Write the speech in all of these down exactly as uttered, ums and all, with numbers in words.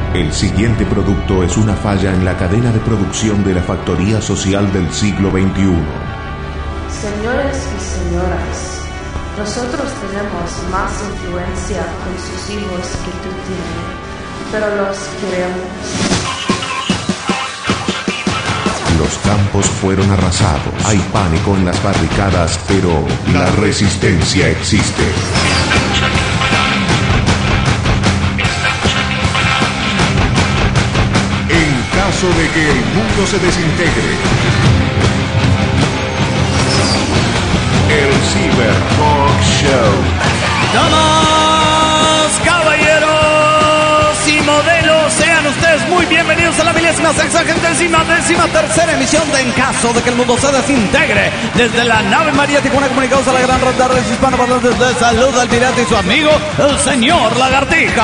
El siguiente producto es una falla en la cadena de producción de la factoría social del siglo veintiuno. Señores y señoras, nosotros tenemos más influencia con sus hijos que tú tienes, pero los queremos. Los campos fueron arrasados. Hay pánico en las barricadas, pero la resistencia existe. En caso de que el mundo se desintegre, el Cyber Talk Show. Damas, caballeros y modelos, sean ustedes muy bienvenidos a la milésima sexagentésima décima tercera emisión de En Caso de que el Mundo se Desintegre. Desde la nave María Tijuana, comunicados a la gran red de redes hispanoparlantes de Salud al Pirata y su amigo, el señor Lagartija.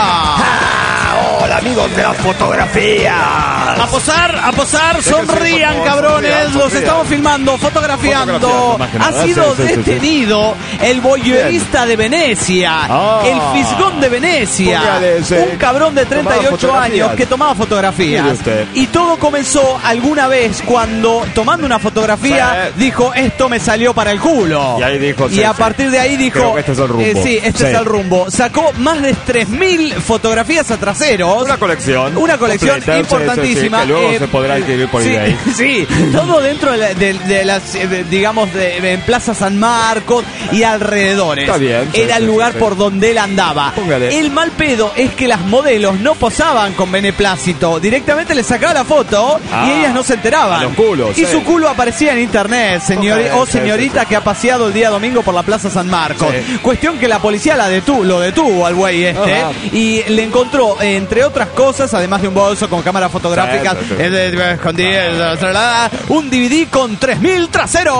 Ah, hola amigos de las fotografías. A posar, a posar, sonrían, cabrones. Los estamos filmando, fotografiando. Ha sido detenido el voyeurista de Venecia, el fisgón de Venecia, un cabrón de treinta y ocho años que tomaba fotografías. Y todo comenzó alguna vez cuando, tomando una fotografía, dijo: esto me salió para el culo. Y ahí dijo, y a partir de ahí dijo: creo que este es el rumbo. Eh, sí, este Sí. es el rumbo. Sacó más de tres mil fotografías a traseros. Una colección. Una colección completa, importantísima. sí, sí, que luego eh, se podrá adquirir por sí, eBay. Sí, todo dentro de, la- de- de las, eh, digamos, de, en Plaza San Marcos y alrededores. Está bien, sí, Era el sí, lugar sí, sí. por donde él andaba. Póngale. El mal pedo es que las modelos no posaban con beneplácito. Directamente le sacaba la foto Ah, y ellas no se enteraban. a los culos, y sí. su culo aparecía en internet, señor Póngale, o sí, señorita sí, sí. que ha paseado el día domingo por la Plaza San Marcos. Sí. Cuestión que la policía la detuvo, lo detuvo al güey este Ajá. y le encontró, entre otras cosas, además de un bolso con cámaras fotográficas, Sí, sí, sí. eh, de- de- escondidas, un D V D con tres mil traseros.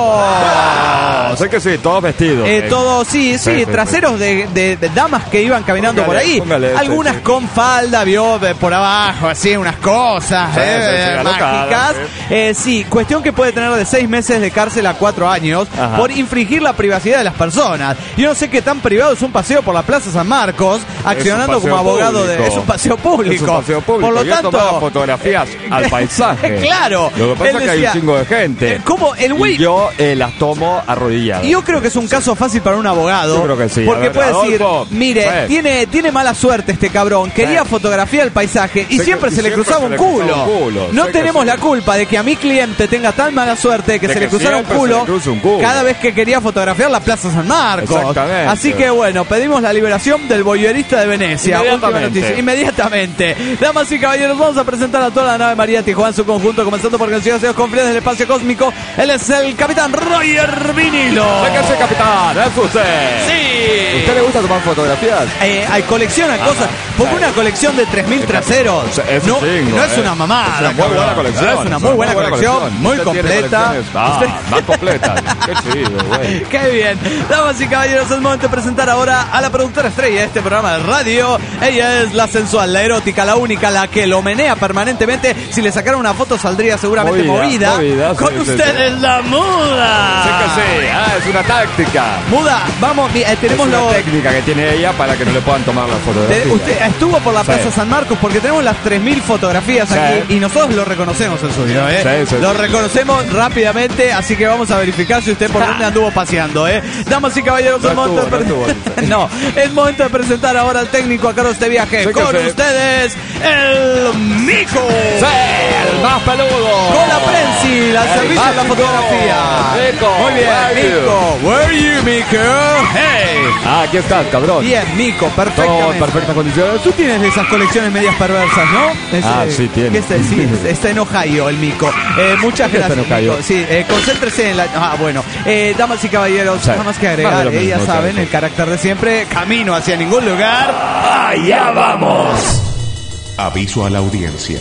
Ah, sé que sí, todos vestidos. Eh, eh. todo, sí, sí, Sí, sí, traseros de, de- de damas que iban caminando Póngale, por ahí. póngale, sí, Algunas sí. con falda, vio, eh, por abajo, así, unas cosas Sí, eh, sí, sí, eh, alocadas, mágicas. Eh, sí, cuestión que puede tener de seis meses de cárcel a cuatro años Ajá. por infringir la privacidad de las personas. Yo no sé qué tan privado es un paseo por la Plaza San Marcos, accionando paseo como abogado de... público. Es un paseo público. Es un paseo público. Por lo Yo tanto... tomaba fotografías al paisaje. Claro. Lo que pasa Él es que hay decía, un chingo de gente. eh, ¿cómo? El güey- Y yo eh, las tomo arrodilladas. Y yo creo que es un caso fácil para un abogado. Yo creo que sí. Porque A ver, puede decir, Adolfo, mire, sí. tiene, tiene mala suerte este cabrón. Quería Sí. fotografiar el paisaje y Sé siempre que- se y le siempre cruzaba se un le cruzaba culo. un culo. No Sé que tenemos sí. la culpa de que a mi cliente tenga tan mala suerte que De se que le cruzara un siempre se culo, le cruce un culo. cada vez que quería fotografiar la Plaza San Marcos. Exactamente. Así que bueno, pedimos la liberación del voyeurista de Venecia. Última Inmediatamente. noticia. Inmediatamente. Damas y caballeros, vamos a presentar a toda la nave María Tijuana en su conjunto, comenzando por Canciones de Confidentes del Espacio Cósmico. Él es el capitán Roger Vinilo. Sé que ese capitán, es usted. Sí. ¿Usted le gusta tomar fotografías? Eh, hay colecciona cosas, porque sí. una colección de tres mil traseros O sea, es un no, chingo, no es eh. una mamada. Es una muy cabrón. buena colección. Es una muy buena colección, muy Usted tiene completa. colecciones, Ah, Usted- más completa. Qué chido, güey. Qué bien. Damas y caballeros, es momento de presentar ahora a la productora estrella de este programa de radio. Ella es la sensual, la erótica, la única, la que lo menea permanentemente. Si le sacaran una foto saldría seguramente movida. Movida, movida, sí, Con sí, ustedes sí. la muda. Sé que sí. Ah, es una táctica. Muda, vamos, mi- eh, tenemos es una lo... técnica que tiene ella para que no le puedan tomar las Te- fotografías. usted estuvo por la Sí. Plaza San Marcos porque tenemos las tres mil fotografías Sí. aquí y nosotros lo reconocemos el suyo, ¿eh? Sí, sí, lo sí. reconocemos rápidamente, así que vamos a verificar si usted por dónde anduvo paseando, ¿eh? Damas y caballeros, No es momento estuvo, de no pre- estuvo. no, es momento de presentar ahora al técnico a cargo de este viaje. Sí que Con sí. ustedes, el Mico. ¡Sí! ¡El más peludo! Con la prensil al El servicio de la mágico. fotografía. Mico, Muy bien, where are you? Mico. Where are you, Mico? Hey. Ah, aquí estás, cabrón. Bien, Mico, Todo en perfectamente. perfectas condiciones. Tú tienes de esas colecciones medias perversas, ¿no? Es, Ah, eh, sí, tiene. que está, sí, está en Ohio el Mico. Eh, muchas ¿Qué está gracias, en Ohio? Mico. Sí, eh, concéntrese en la... Ah, bueno. Eh, damas y caballeros, Sí. nada más que Más agregar. de lo eh, ya mismo, saben, sí. el carácter de siempre. Camino hacia ningún lugar. ¡Allá vamos! Aviso a la audiencia.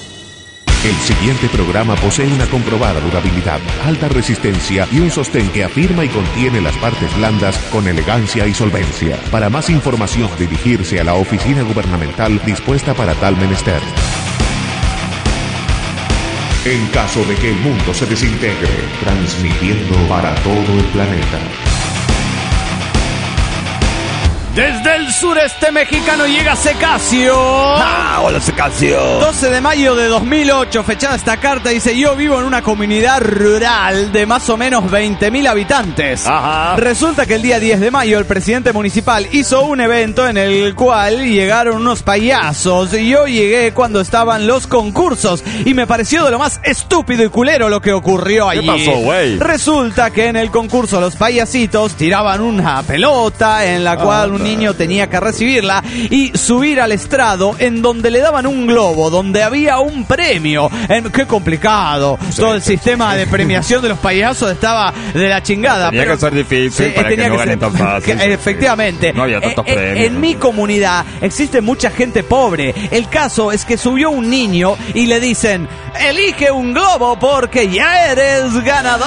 El siguiente programa posee una comprobada durabilidad, alta resistencia y un sostén que afirma y contiene las partes blandas con elegancia y solvencia. Para más información, dirigirse a la oficina gubernamental dispuesta para tal menester. En caso de que el mundo se desintegre, transmitiendo para todo el planeta. Desde el sureste mexicano llega Secasio. Ah, hola Secasio. doce de mayo de dos mil ocho, fechada esta carta, dice: yo vivo en una comunidad rural de más o menos veinte mil habitantes. Ajá. Resulta que el día diez de mayo el presidente municipal hizo un evento en el cual llegaron unos payasos y yo llegué cuando estaban los concursos y me pareció de lo más estúpido y culero lo que ocurrió allí. ¿Qué pasó, güey? Resulta que en el concurso los payasitos tiraban una pelota en la cual un niño tenía que recibirla y subir al estrado en donde le daban un globo, donde había un premio. En, qué complicado. Sí, Todo el sí, sistema sí. de premiación de los payasos estaba de la chingada. Tenía pero, que ser difícil sí, para que no ganen tan fácil. Que, efectivamente. No había tantos en, premios. En mi comunidad existe mucha gente pobre. El caso es que subió un niño y le dicen: elige un globo porque ya eres ganador.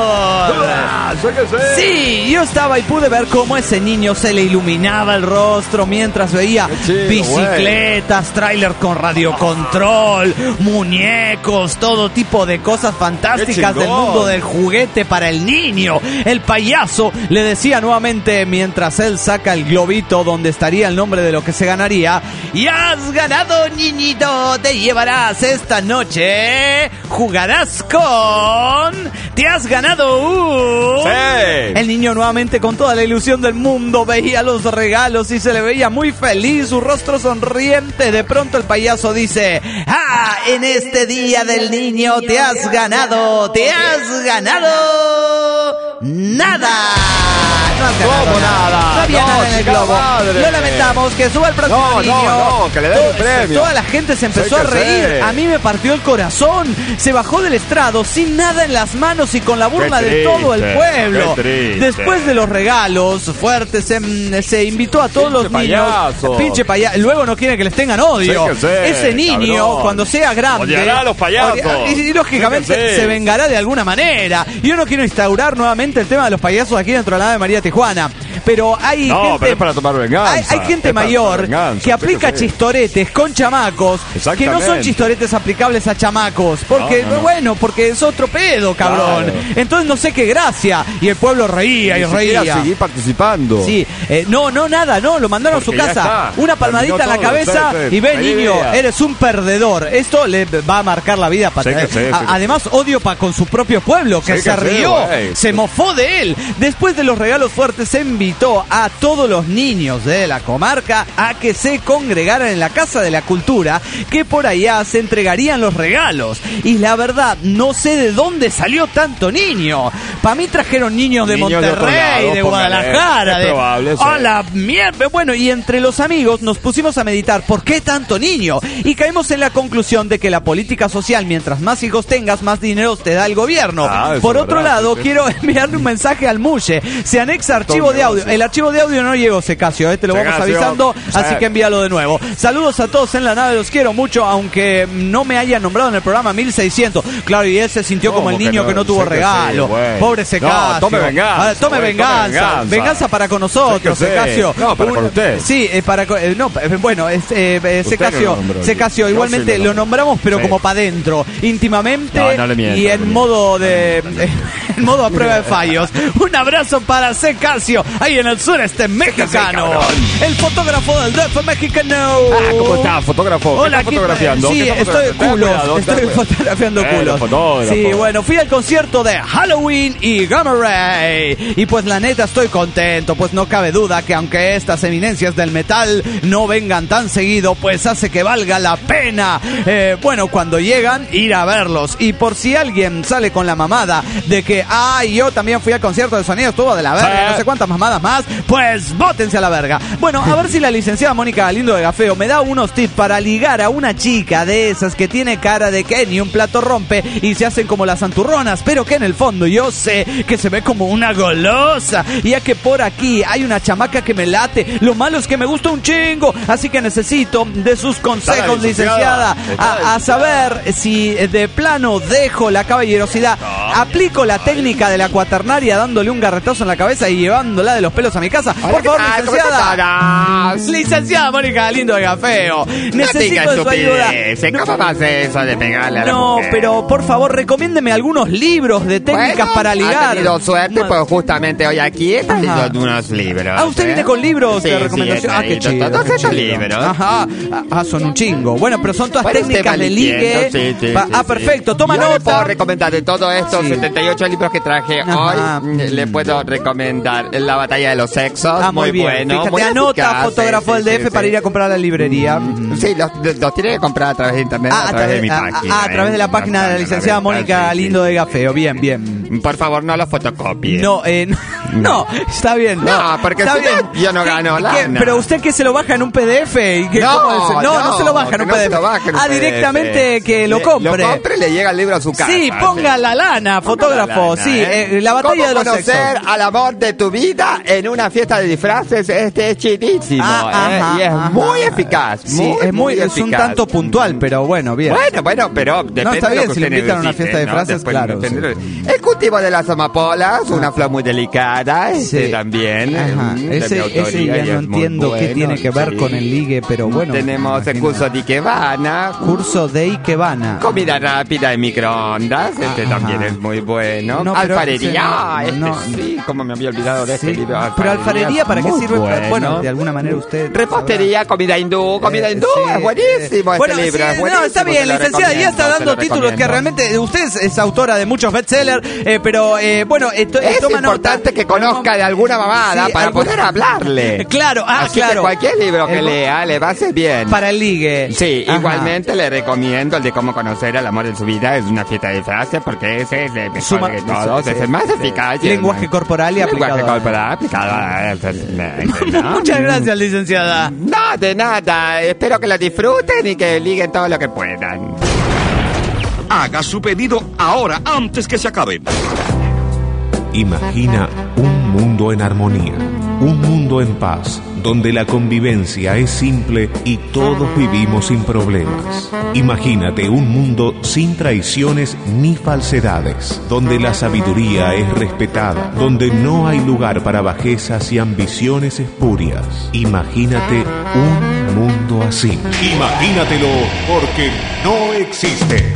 Ah, sé que sé. Sí, yo estaba y pude ver cómo ese niño se le iluminaba el rostro mientras veía chido, bicicletas, wey. Tráiler con radiocontrol, muñecos, todo tipo de cosas fantásticas del mundo del juguete para el niño. El payaso le decía nuevamente mientras él saca el globito donde estaría el nombre de lo que se ganaría: y has ganado, niñito, te llevarás esta noche, jugarás con... te has ganado un... Sí. El niño nuevamente con toda la ilusión del mundo veía los regalos y se le veía muy feliz, su rostro sonriente. De pronto el payaso dice: ¡ah! En este día del niño te has ganado, te has ganado nada. No has ganado ¿Cómo nada? No había no, nada en el globo. Madre. Lo lamentamos, que suba el próximo no, niño. No, no, que le den el premio. Toda la gente se empezó a reír. Sé. A mí me partió el corazón. Se bajó del estrado sin nada en las manos y con la burla triste, de todo el pueblo. Después de los regalos fuertes, se, se invitó a todos pinche los niños. Payaso. Pinche payaso. Luego no quieren que les tengan odio. Sé que sé, Ese niño, cabrón. Cuando sea grande, odiará a los payasos. Y, y lógicamente sé. se vengará de alguna manera. Yo no quiero instaurar nuevamente el tema de los payasos aquí dentro de la nave María Tijuana. Pero hay no, gente, pero es para tomar venganza. Hay, hay gente mayor que aplica chistoretes con chamacos que no son chistoretes aplicables a chamacos. Porque, no, no, no. bueno, porque es otro pedo, cabrón. Claro. Entonces no sé qué gracia. Y el pueblo reía y, y reía. Seguir participando. Sí, eh, no, no, nada, no, lo mandaron porque a su casa. Una palmadita en la cabeza sí, sí. y ve, niño, idea. Eres un perdedor. Esto le va a marcar la vida para sí, sí, a, sí, Además, odio pa, con su propio pueblo, que sí, se que rió, sí, se mofó de él. Después de los regalos fuertes, se invitó a todos los niños de la comarca a que se congregaran en la Casa de la Cultura, que por allá se entregarían los regalos. Y la verdad, no sé de dónde salió tanto niño. Para mí trajeron niños de niños Monterrey, de, lado, de Guadalajara, de... probable, sí. ¡A la mierda! Bueno, y entre los amigos nos pusimos a meditar, ¿por qué tanto niño? Y caímos en la conclusión de que la política social, mientras más hijos tengas, más dinero te da el gobierno. Ah, por otro verdad, lado, sí. quiero enviarle un mensaje al Mushe. Se anexa archivo de audio. El archivo de audio no llegó, Secasio, ¿eh? Te lo Secasio. vamos avisando, sí. así que envíalo de nuevo. Saludos a todos en la nave, los quiero mucho, aunque no me hayan nombrado en el programa mil seiscientos. Claro, y él se sintió como el niño que no, que no tuvo regalo. Sí, Pobre Secasio. No, tome venganza. Ver, tome, wey, venganza. tome venganza. Venganza para con nosotros, Secasio. No, para un, con usted. Sí, eh, para eh, no, eh, bueno, eh, eh, Secasio, Secasio, igualmente lo, lo nombramos, pero sí. como para adentro, íntimamente no, no le miento, y en no modo de en modo a prueba de fallos. Un abrazo para Secasio, ahí en el sureste mexicano. El fotógrafo del D F mexicano. Ah, ¿cómo está, fotógrafo? Hola, ¿Qué está fotografiando? Sí, ¿Qué estoy culos, estoy fotografiando eh, culos. Sí, bueno, fui al concierto de Halloween y Gamma Ray. Y pues la neta estoy contento, pues no cabe duda que aunque estas eminencias del metal no vengan tan seguido, pues hace que valga la pena. Eh, bueno, cuando llegan, ir a verlos. Y por si alguien sale con la mamada de que, ay, yo también fui al concierto de sonido, estuvo de la verga, no sé cuántas mamadas más, pues bótense a la verga. Bueno, a ver si la licenciada Mónica Galindo de Gafeo me da unos tips para ligar a una chica de esas que tiene cara de que ni un plato rompe y se hacen como las santurronas, pero que en el fondo yo sé que se ve como una golosa. Ya que por aquí hay una chamaca que me late, lo malo es que me gusta un chingo, así que necesito de sus consejos, licenciada, a, a saber si de plano dejo la caballerosidad aplico la técnica de la cuaternaria dándole un garretazo en la cabeza y llevándola de los pelos a mi casa. Por favor, licenciada. Licenciada Mónica Galindo de Gafeo. Necesito de su ayuda. ¿Cómo va a hacer eso de pegarle a la No, mujer? pero por favor, recomiéndeme algunos libros de técnicas bueno, para ligar. Ha tenido suerte, pues justamente hoy aquí he traído unos libros. Ah, usted ¿eh? viene con libros sí, de sí, recomendación. Ah, qué chido. Todos qué estos chido. libros. Ajá. Ah, son un chingo. Bueno, pero son todas Bueno, técnicas de ligue. Sí, sí, Pa- sí, ah, sí. perfecto. Toma Yo nota. le puedo recomendar de todos estos Sí. setenta y ocho libros que traje Ajá. hoy. Le puedo recomendar La batalla de los sexos. Ah, muy, muy bien. bueno. Fíjate, muy anota, eficaz, fotógrafo sí, del D F sí, para sí. ir a comprar a la librería. Sí, los, los tiene que comprar a través de internet, Ah, a través de mi ah, página. ah, a través de la ¿eh? página de la licenciada Mónica Sí, sí. Galindo de Gafeo. Bien, bien. Por favor, no los fotocopie. No, eh, no, no, está bien. No, porque está si bien. no, yo no ¿Qué- gano qué- lana. Pero usted que se lo baja en un P D F y que No, ¿cómo es? no, no, no, se lo baja en un que no P D F. se lo baja en un ah, P D F. directamente que lo Le- compre. Lo compre y le llega el libro a su casa. Sí, ponga sí. la lana, Ponga fotógrafo. la lana, sí, ¿eh? eh, la batalla de ¿Cómo los conocer sexos. al amor de tu vida en una fiesta de disfraces? Este es chidísimo, Ah, ¿eh? ajá, y es ajá. muy eficaz. Sí, muy, es muy, es un eficaz. tanto puntual, pero bueno, bien. Bueno, bueno, pero depende está de bien, lo que si le usted invitan a una necesite, fiesta de ¿no? disfraces, Después claro, depende de- El cultivo de las amapolas, una flor muy delicada, este Sí. también. Ajá. mm, de Ese, mi autoría, ese ya y no es muy entiendo qué bueno, tiene que ver sí. con el ligue, pero bueno. Tenemos el imagino. curso de Ikebana, Curso de Ikebana. comida rápida en microondas, este Ajá. también es muy bueno. No, pero- alfarería, sí, este no, sí, como me había olvidado de este Sí, libro. pero alfarería, ¿para qué muy sirve? Bueno, Bueno, de alguna manera usted. Repostería, comida hindú, comida Eh, hindú, sí, es buenísimo eh, bueno, este libro, sí, es buenísimo. no, está bien, se lo licenciada, ya está recomiendo, dando se lo títulos que recomiendo. realmente usted es, es autora de muchos bestsellers, eh, pero eh, bueno, eh, to- eh, Es toma importante nota. que conozca de alguna mamada Sí, para algún- poder hablarle. Claro, ah, Así claro. que cualquier libro que El- lea le va a hacer bien. Para el ligue. Sí, Ajá. igualmente le recomiendo el de cómo conocer al amor de su vida. Es una fiesta de frases porque ese es el mejor Suma- de todos, sí, es sí, el más sí. eficaz. y el Lenguaje más- corporal y aplicado. Lenguaje corporal aplicado. a- ¿no? Muchas gracias, licenciada. No, de nada. Espero que lo disfruten y que liguen todo lo que puedan. Haga su pedido ahora, antes que se acaben. Imagina un mundo en armonía, un mundo en paz, donde la convivencia es simple y todos vivimos sin problemas. Imagínate un mundo sin traiciones ni falsedades, donde la sabiduría es respetada, donde no hay lugar para bajezas y ambiciones espurias. Imagínate un mundo así. Imagínatelo, porque no existe.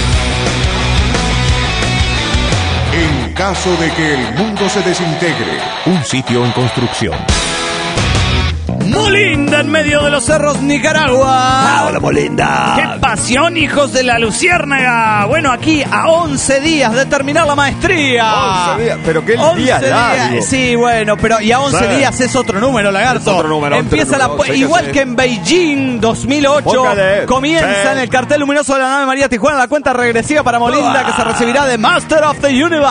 En caso de que el mundo se desintegre, un sitio en construcción. Molinda en medio de los cerros, Nicaragua. Ah, hola, Molinda. ¡Qué pasión, hijos de la luciérnaga! Bueno, aquí a once días de terminar la maestría. once días, pero qué once día días. largo. Sí, bueno, pero y a once Sí. días es otro número, lagarto. Es otro número, Empieza otro la número, pu- sí, igual sí. que en Beijing dos mil ocho, Póngale. comienza Sí. en el cartel luminoso de la nave María Tijuana la cuenta regresiva para Molinda, que se recibirá de Master of the Universe.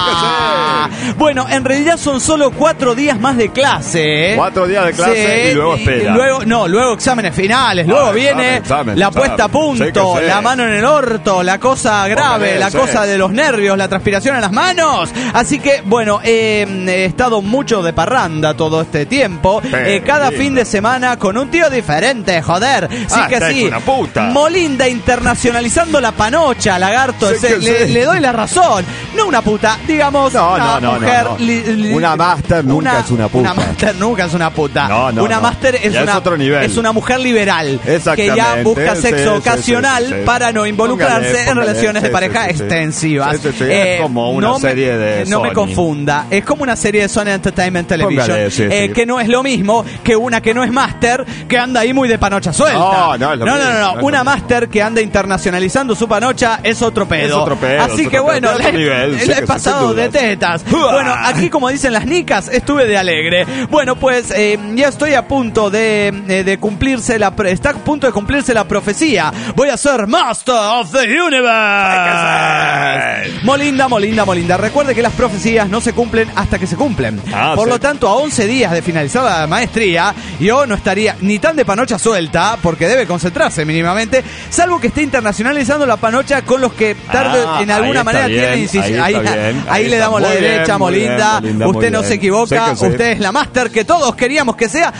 Sí que Bueno, en realidad son solo cuatro días más de clase. ¿eh? Cuatro días de clase y luego espera. luego, no, luego exámenes finales, luego Ah, viene examen, examen, la examen. puesta a punto, Sí que sí. la mano en el orto, la cosa grave, Póngale, la sí. cosa de los nervios, la transpiración en las manos. Así que, bueno, eh, he estado mucho de parranda todo este tiempo. Eh, cada lindo. fin de semana con un tío diferente, joder. Sí Ah, que está sí. hecho una puta. Molinda internacionalizando la panocha, lagarto. Sí Ese- que le, sí. le doy la razón. No una puta, digamos, No, una no, no, mujer. no, no. li- li- Una máster nunca es una puta. Una máster nunca es una puta. No, no, una no. máster es Ya es una otro nivel. es una mujer liberal que Exactamente, ya busca sí, sexo sí, ocasional sí, sí, sí. para no involucrarse Póngale, en póngale, relaciones de sí, pareja sí, sí, sí. extensivas. Sí, sí, sí, es como una no me- serie de No me Sony. confunda, es como una serie de Sony Entertainment Television, Póngale, sí, eh, sí. que no es lo mismo que una que no es máster, que anda ahí muy de panocha suelta. No, no es lo no, mismo, no, no, no es lo una mismo. máster que anda internacionalizando su panocha es otro pedo. Es otro pedo, Así es que otro bueno, pedo, es otro le, nivel, sí le que he sí, pasado sin de dudas. tetas. Uah. Bueno, aquí como dicen las nicas, estuve de alegre. Bueno, pues eh, ya estoy a punto de, eh, de cumplirse la pre- está a punto de cumplirse la profecía. Voy a ser Master of the Universe. Molinda, Molinda, Molinda. Recuerde que las profecías no se cumplen hasta que se cumplen. Ah, Por sí. lo tanto, a once días de finalizar la maestría, yo no estaría ni tan de panocha suelta, porque debe concentrarse mínimamente, salvo que esté internacionalizando la panocha con los que tarde Ah, en alguna ahí está manera bien, tienen incisiones. ahí Ahí, está bien, ahí ahí le está damos la muy bien, derecha, muy bien, Molinda. Molinda, muy Usted no bien. se equivoca, Sí que sí. usted es la máster que todos queríamos que sea.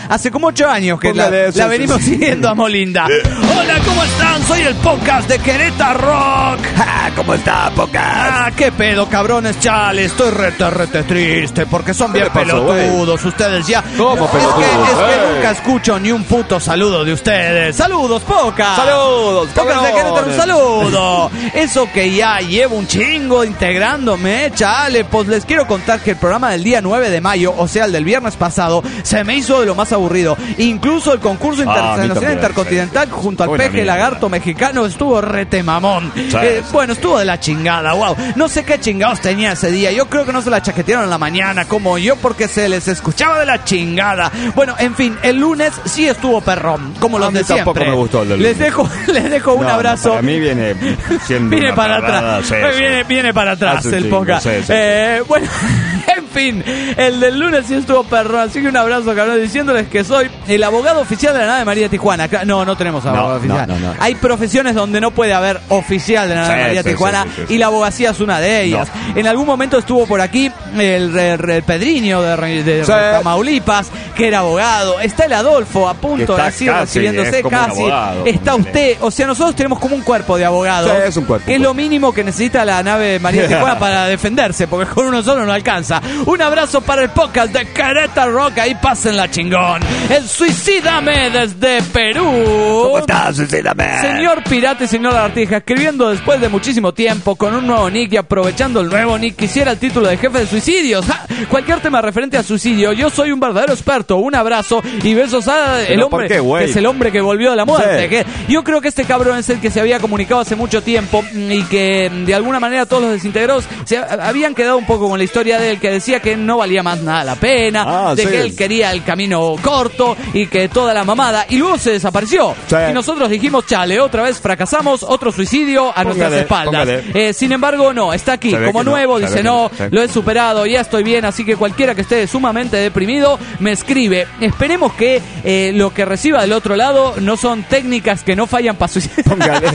Hace como ocho años que la, Póngale, sí, la sí, venimos sí. siguiendo a Molinda. Hola, ¿cómo están? Soy el podcast de Querétaro Rock. Ah, ¿cómo está, podcast? Ah, qué pedo, cabrones, chale. Estoy rete, rete triste porque son bien le pasó, pelotudos ustedes ya. ¿Cómo Es pelotudos? que, es que Ey. nunca escucho ni un puto saludo de ustedes. Saludos, Poca. Saludos, Pocas de Querétaro, un cabrones. saludo. Eso que ya llevo un chingo integrándome, chale. Pues les quiero contar que el programa del día nueve de mayo, o sea, el del viernes pasado, se me hizo de lo más aburrido. Incluso el concurso Ah, a mí internacional también, intercontinental sí. junto al Buena peje mierda. lagarto mexicano estuvo rete mamón. Sí, Eh, sí. bueno, estuvo de la chingada, wow. No sé qué chingados tenía ese día. Yo creo que no se la chaquetearon en la mañana como yo porque se les escuchaba de la chingada. Bueno, en fin, el lunes sí estuvo perrón, como A los mí de siempre. tampoco me gustó el del Les lunes. dejo, les dejo un No, abrazo. no, para mí viene siendo Viene una para parrada, atrás. sí, sí. Viene, viene para atrás Hace un el chingo, poca. sí, sí. Eh, bueno, en fin, el del lunes sí estuvo perro. Así que un abrazo, cabrón, diciéndoles que soy el abogado oficial de la nave María Tijuana. Acá- No, no tenemos abogado No, oficial. no, no, no. Hay profesiones donde no puede haber oficial de la nave Sí, María sí, Tijuana sí, sí, sí, sí. y la abogacía es una de ellas. En algún momento estuvo por aquí el, el, el Pedriño de, Re- de Sí. Tamaulipas, que era abogado. Está el Adolfo a punto de Está así casi, recibiéndose es como un casi. abogado, Está ponele. usted, o sea, nosotros tenemos como un cuerpo de abogados. Sí, es un cuerpo, Que es un lo cuerpo. mínimo que necesita la nave María Tijuana para defenderse, porque con uno solo no alcanza. Un abrazo para el podcast de Querétaro Rock, ahí pásenla chingón. El Suicídame desde Perú. ¿Cómo estás, Suicídame? Señor Pirata y señor Lagartija, escribiendo después de muchísimo tiempo con un nuevo nick y aprovechando el nuevo nick, quisiera el título de jefe de suicidios. ¡Ja! Cualquier tema referente a suicidio, yo soy un verdadero experto. Un abrazo y besos a el ¿Pero por hombre qué, güey? que es el hombre que volvió de la muerte. Sí. Que yo creo que este cabrón es el que se había comunicado hace mucho tiempo y que mm, de alguna manera todos los desintegrados se ha- habían quedado un poco con la historia de él, que decía que no valía más nada la pena, Ah, de sí. que él quería el camino corto y que toda la mamada, y luego se desapareció. Sí. Y nosotros dijimos, chale, otra vez fracasamos, otro suicidio a nuestras Póngale, espaldas. póngale. Eh, sin embargo, no, está aquí Se ve como que no, nuevo, se ve dice que no, no, sí. lo he superado, ya estoy bien, así que cualquiera que esté sumamente deprimido me escribe. Esperemos que eh, lo que reciba del otro lado no son técnicas que no fallan para suicidar. Póngale.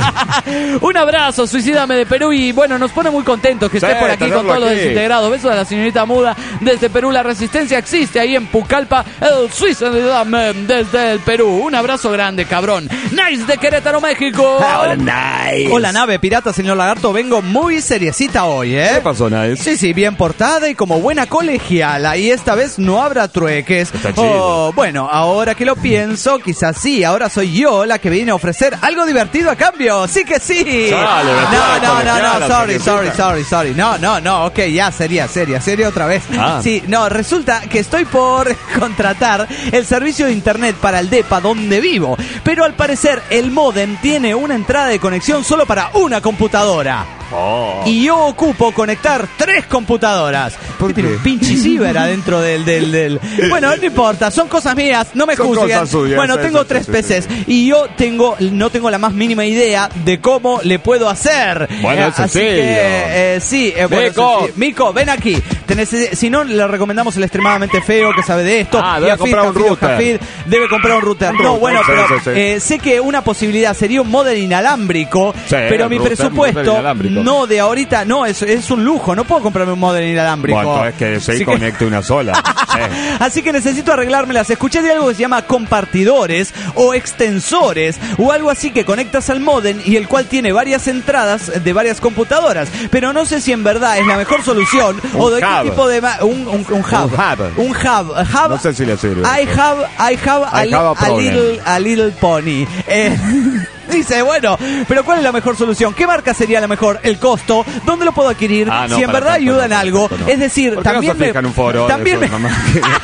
Un abrazo, Suicídame de Perú, y bueno, nos pone muy contentos que Sí, esté por aquí con tenerlo todos los aquí. desintegrados. Besos a la señorita Muda desde Perú. La resistencia existe ahí en Pucallpa. El Suicídame desde el Perú. Un abrazo grande, cabrón. Nice de Querétaro, México. Hola, nice. Hola, nave pirata, señor Lagarto. Vengo muy seriecita hoy, ¿eh? ¿Qué pasó, Nice? Sí, sí, bien portada y como buena colegiala. Y esta vez no habrá trueques. Está chido. Oh, bueno, ahora que lo pienso, quizás sí. Ahora soy yo la que viene a ofrecer algo divertido a cambio. Sí que sí. Dale, no, vestida de no, no, colegiala, no, sorry, seriecita. sorry, sorry, sorry. No, no, no, ok, ya, seria, seria, seria otra vez. Ah. Sí, no, resulta que estoy por contratar el servicio de internet para el depa donde vivo. Pero al parecer el modem tiene una entrada de conexión solo para una computadora. Oh. Y yo ocupo conectar tres computadoras. ¿Por ¿Qué tiene qué? un pinche ciber adentro del, del, del... Bueno, no importa, son cosas mías, no me Son juzguen. cosas suyas, Bueno, sí, tengo sí, tres sí, P sí, Cs sí. y yo tengo, no tengo la más mínima idea de cómo le puedo hacer. Bueno, Eh, es así sencillo. que, eh, sí, eh, bueno, Mico. es sencillo. Mico, ven aquí. Te necesi- si no, le recomendamos el extremadamente feo que sabe de esto. Ah, Y debe Jafid, comprar un Jafid, router. Jafid, debe comprar un router. Un no, router, bueno, sí, pero sí, sí. eh, sé que una posibilidad sería un modem inalámbrico, Sí, pero el mi router, presupuesto router inalámbrico. no de ahorita, no, es, es un lujo, no puedo comprarme un modem inalámbrico. Bueno, es que se Así que- conecte una sola. Eh. Así que necesito arreglármelas. Escuché de algo que se llama compartidores o extensores o algo así que conectas al modem y el cual tiene varias entradas de varias computadoras. Pero no sé si en verdad es la mejor solución o Un de qué hub. tipo de... ma- Un, un, un hub. Un hub. Un hub. hub. No sé si le sirve. I have, I have, a, I li- have a a problem. little, a little pony. Eh, dice, bueno, pero ¿cuál es la mejor solución? ¿Qué marca sería la mejor? ¿El costo? ¿Dónde lo puedo adquirir? Ah, no, si en para verdad tanto ayuda en no, algo. para tanto no. Es decir, ¿Por qué no también se fija en un foro de también esos, me- mamá?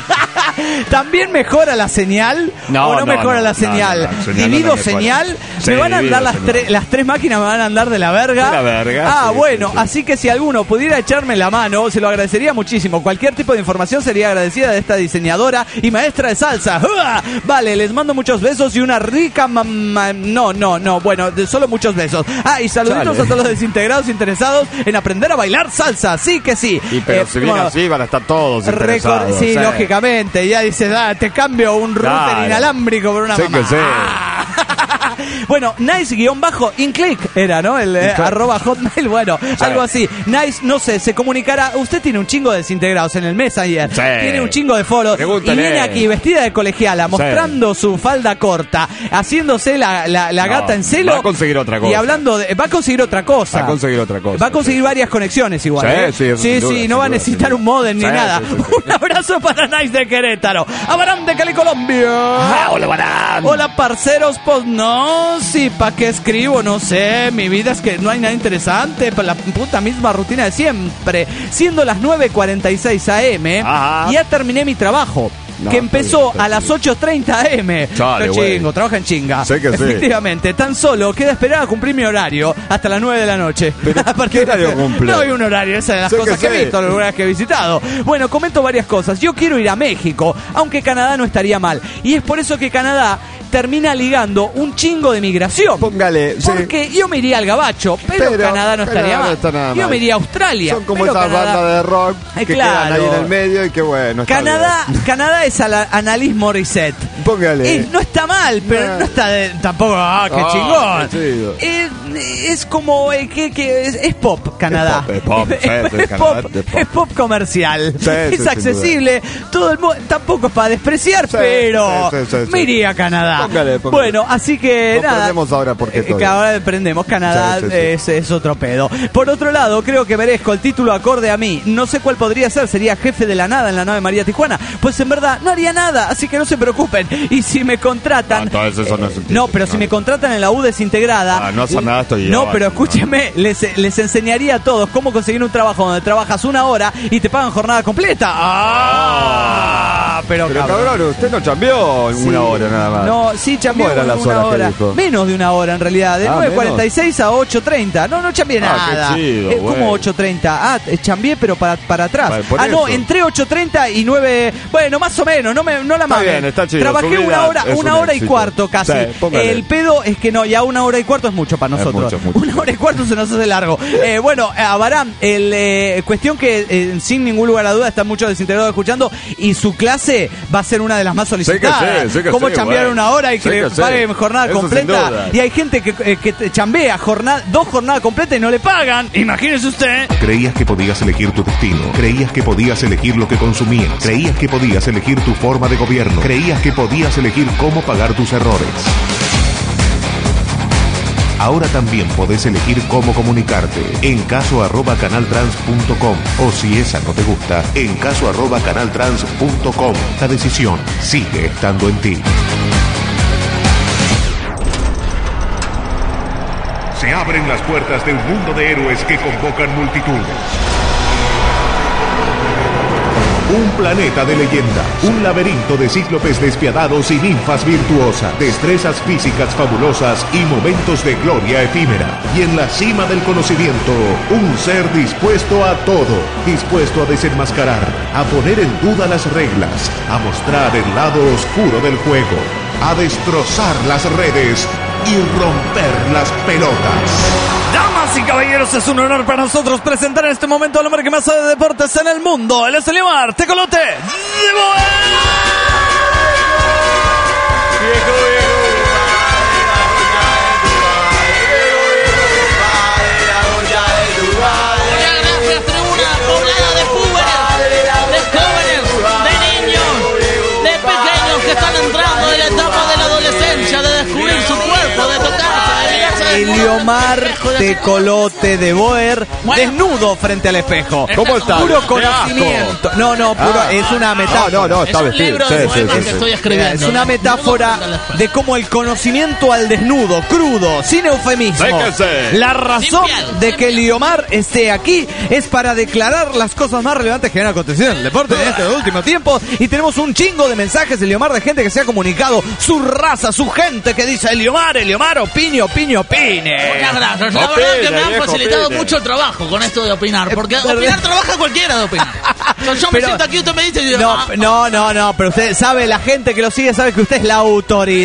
¿También mejora la señal? No, ¿O no, no, mejora no, la no, señal? no, no, señal no ¿Divido la mejora. señal? Sí, ¿Me van a divido andar las, señal. tre- las tres máquinas? ¿Me van a andar de la verga? De la verga, Ah, sí, bueno, sí, sí. así que si alguno pudiera echarme la mano, se lo agradecería muchísimo. Cualquier tipo de información sería agradecida de esta diseñadora y maestra de salsa. ¡Uah! Vale, les mando muchos besos y una rica mamá. No, no, no, bueno, de solo muchos besos. Ah, y saluditos Chale. a todos los desintegrados interesados en aprender a bailar salsa. Sí que sí. Y pero Eh, si viene bueno, así van a estar todos Récord, interesados. sí, sí. lógicamente. Ya dices, ah, te cambio un router Claro. inalámbrico por una Sí mamá. que sí. Ah. Bueno, nice-inclick era, ¿no? El eh, arroba hotmail, bueno, sí. algo así. Nice, no sé, se comunicará. Usted tiene un chingo de desintegrados en el Messenger. Sí. Tiene un chingo de follows. Y viene aquí vestida de colegiala, mostrando sí. su falda corta, haciéndose la, la, la no, gata en celo. Va a conseguir otra cosa. Y hablando de, va a conseguir otra cosa. Va a conseguir otra cosa. Va a conseguir sí. varias conexiones igual. Sí, ¿eh? sí, sí, duda, sí, no va a necesitar duda, un modem ni sí, nada. Sí, sí, sí. Un abrazo para Nice de Querétaro. Abarán de Cali, Colombia. Ah, hola, Barán. Hola, parceros, pues no, sí, ¿para qué escribo? No sé, mi vida es que no hay nada interesante, la puta misma rutina de siempre. Siendo las nueve cuarenta y seis a eme, Ajá. ya terminé mi trabajo. No, que empezó bien, a las ocho treinta a eme. Chale, chingo, trabaja en chinga. Sé que Efectivamente, sí. tan solo queda esperar a cumplir mi horario hasta las nueve de la noche. Pero, ¿qué horario cumple? No hay un horario, esa es de las sé cosas que, que he visto, los lugares que he visitado. Bueno, comento varias cosas. Yo quiero ir a México, aunque Canadá no estaría mal. Y es por eso que Canadá termina ligando un chingo de migración. Póngale. Porque sí. yo me iría al Gabacho, pero, pero Canadá no estaría Canadá mal. No está nada yo mal. me iría a Australia. Son como esas Canadá... bandas de rock que claro. quedan ahí en el medio y que bueno. Canadá, Canadá es Alanis Morissette. Póngale. Y no está mal, pero nah. no está de, tampoco. ¡Ah, qué oh, chingón! Es, es como eh, que, que es, es pop Canadá. Es pop, es pop, es, sí, es, Canadá, pop, es pop. es pop comercial. Sí, es sí, accesible. Todo el mundo tampoco es para despreciar, sí, pero sí, sí, sí, sí. me iría a Canadá. Póngale, póngale. Bueno, así que no nada. Aprendemos ahora porque eh, que ahora aprendemos. Canadá sí, sí, sí. Es, es otro pedo. Por otro lado, creo que merezco el título acorde a mí. No sé cuál podría ser. Sería jefe de la nada en la nave María Tijuana. Pues en verdad no haría nada, así que no se preocupen. Y si me contratan, no, entonces eso no, es eh, no pero no. si me contratan en la U desintegrada, ah, no hacer nada estoy no, yo, pero no, escúcheme, no. les les enseñaría a todos cómo conseguir un trabajo donde trabajas una hora y te pagan jornada completa. Ah, pero, pero cabrón. cabrón, usted no chambeó en sí. una hora nada más. No, sí chambeó en una hora. Menos de una hora en realidad, de ah, nueve cuarenta y seis a ocho treinta. No, no chambeé ah, nada. Chido, eh, ¿Cómo ocho treinta? Ah, chambeé pero para, para atrás. Vale, ah, no, entré ocho treinta y nueve. Bueno, más o menos, no me no la mames. Está bien, está chido. Trabajé una hora, una un hora éxito. y cuarto casi. Sí, el pedo es que no, ya una hora y cuarto es mucho para nosotros. Es mucho, mucho. Una hora y cuarto se nos hace largo. Eh, bueno, Abarán, el eh, cuestión que eh, sin ningún lugar a duda están muchos desintegrados escuchando y su clase va a ser una de las más solicitadas. Sí que sí, sí que ¿Cómo sí, chambear bueno. una hora y que, que paguen jornada Eso completa? Y hay gente que, eh, que chambea jornada, dos jornadas completas y no le pagan. Imagínese usted. Creías que podías elegir tu destino. Creías que podías elegir lo que consumías. Creías que podías elegir tu forma de gobierno. Creías que podías elegir cómo pagar tus errores. Ahora también podés elegir cómo comunicarte en caso arroba canaltrans punto com o si esa no te gusta, en caso arroba canaltrans punto com. La decisión sigue estando en ti. Se abren las puertas de un mundo de héroes que convocan multitudes. Un planeta de leyenda, un laberinto de cíclopes despiadados y ninfas virtuosas, destrezas físicas fabulosas y momentos de gloria efímera. Y en la cima del conocimiento, un ser dispuesto a todo, dispuesto a desenmascarar, a poner en duda las reglas, a mostrar el lado oscuro del juego, a destrozar las redes y romper las pelotas. Damas y caballeros, es un honor para nosotros presentar en este momento al hombre que más sabe de deportes en el mundo. Él es Eliomar Tecolote de Boer. Viejo, viejo. Eliomar Tecolote de Boer, bueno, desnudo frente al espejo. ¿Cómo está? Puro conocimiento. No, no, puro, ah, es una metáfora. No, no, no, está vestido. Sí, sí, sí, sí. Estoy escribiendo. Es una metáfora de cómo el conocimiento al desnudo, crudo, sin eufemismo. La razón de que Eliomar esté aquí es para declarar las cosas más relevantes que han acontecido en el deporte en este último tiempo. Y tenemos un chingo de mensajes de Eliomar, de gente que se ha comunicado, su raza, su gente que dice Eliomar, Eliomar, opine, opine, opine. Muchas gracias. La verdad que me han facilitado opine. mucho el trabajo con esto de opinar. Porque opinar trabaja cualquiera de opinar. Entonces yo me pero, siento aquí, usted me dice y digo, no, ah, no, no, no, pero usted sabe, la gente que lo sigue sabe que usted es la autoridad.